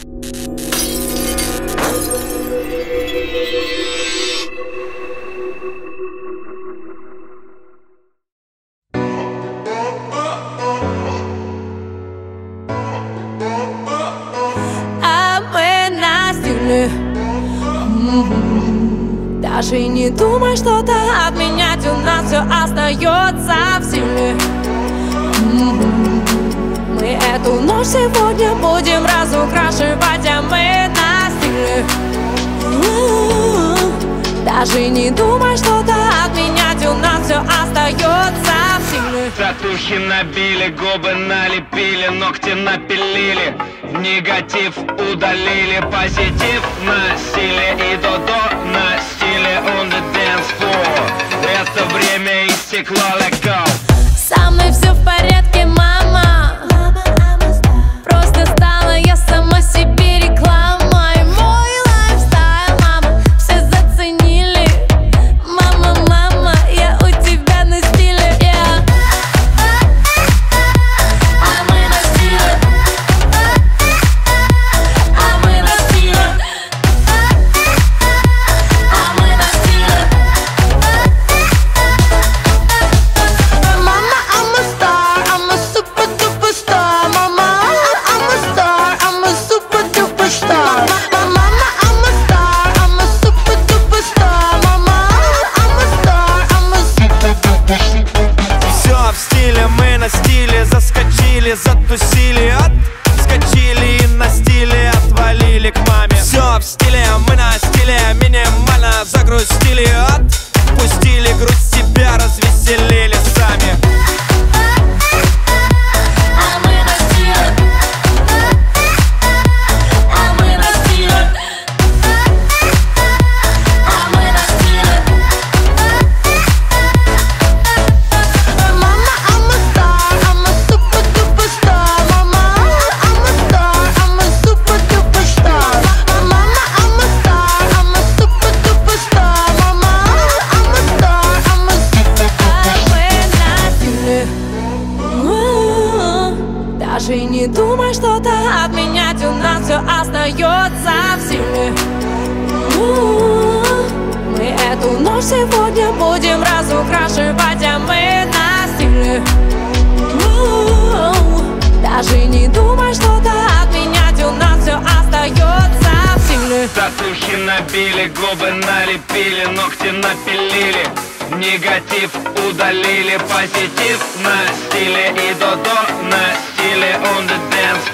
Даже не думай что-то отменять, у нас все остается в силе. Мы эту ночь сегодня будем разукрашивать, а мы на стиле. Даже не думай что-то отменять, у нас все остается в силе. Татухи набили, губы налепили, ногти напилили, негатив удалили, позитив на стиле и додо на стиле on the dance floor. Это время истекло, let go. Со мной все в порядке, мама. Просто стала я сама себе рекламой. Мой лайфстайл, мама, все заценили. Мама, мама, я у тебя на стиле, yeah. А мы на стиле. А мы на стиле. А мы на стиле. Mama, I'm a star, I'm a super duper star. Mama, I'm a star, I'm a super duper star. Mama, I'm a star, I'm a super duper star. Mama, I'm a star, I'm a super duper star. Все в стиле, мы на стиле, заскочили, затусили, отскочили и на стиле отвалили к маме. Все в стиле, мы на стиле, минимально загрустили, отпустили грусть, себя развеселили сами. А мы на стиле. А мы на стиле. А мы на стиле. Mama, I'm a star, I'm a super duper star. Mama, I'm a star, I'm a super duper star. Mama, I'm a star, I'm a super duper star. Mama, I'm a star, I'm a super duper star. Даже не думай что-то отменять, у нас все остается в силе. Мы эту ночь сегодня будем разукрашивать, а мы на стиле. Даже не думай что-то отменять, у нас все остается в силе. Татухи набили, губы налепили, ногти напилили, негатив удалили, позитив на стиле и додо на стиле on the dance